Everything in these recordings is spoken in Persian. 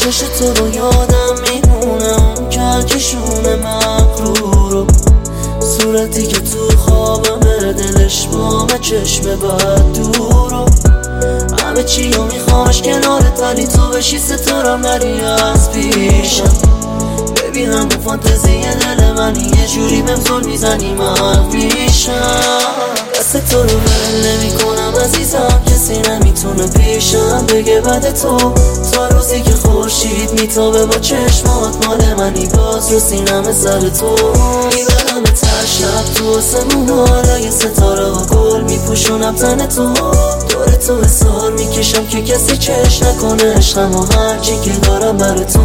چش تو رو یادم میمونه، اون کلکشون مغرورو، صورتی که تو خوابم دلش بام چشم بد دورو. همه چی رو میخوامش کنارت ولی تو بشی ستارم نری از پیشم. ببینم اون فانتزی دل منی یه جوری بهم زل میزنی من پیشم. دست تو رو ول نمی کنم عزیزم، کسی نمیتونه پیشم بگه بعد تو. تا روزی که خورشید میتابه با چشمات مال منی، باز رو سینم سر تو میبرم تر شب تو آسمون، حالا ستاره و گل میپوشونم تن تو. دور تو حسار میکشم که کسی چش نکنه عشقم و هرچی که دارم بر تو.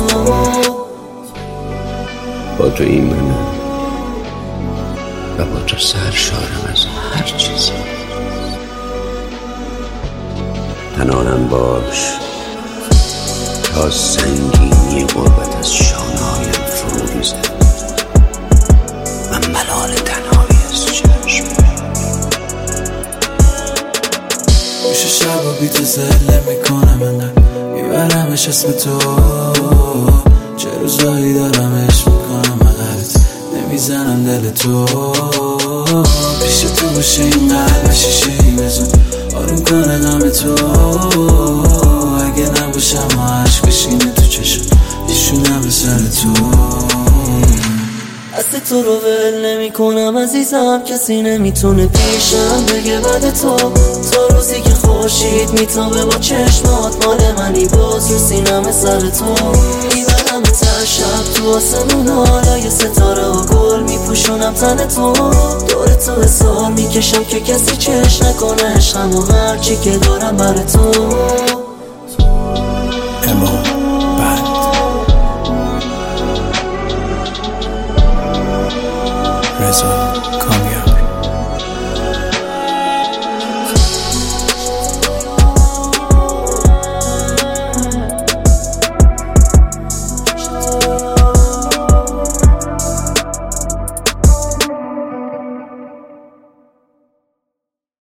با تو ایمنم و با تو سرشارم از هر چیزی. تنانم باش تا سنگینی غربت از شانه‌هایم فرو ریزد و ملال تنهایی از چشم. میشه شب و بی تو زله میکنم انقدر میبرمش اسم تو، چه روزایی دارم عشق میکنم مقرد نمیزنم دل تو. پیش تو باشه این قلب شیشه ای بزن آروم کنه غم تو، اگه نباشم و عشق بشینه تو چشم ایشونم به سر تو. دست تو رو ول نمی کنم عزیزم، کسی نمیتونه پیشم بگه بعد تو. تا روزی که خورشید میتابه با چشمات مال منی، باز رو سینم سر تو میبرم تر شب تو آسمون، حالا یه ستاره و گل میپوشونم تن تو. دور تو حسار میکشم که کسی چش نکنه عشقم و هرچی که دارم بر تو. رضا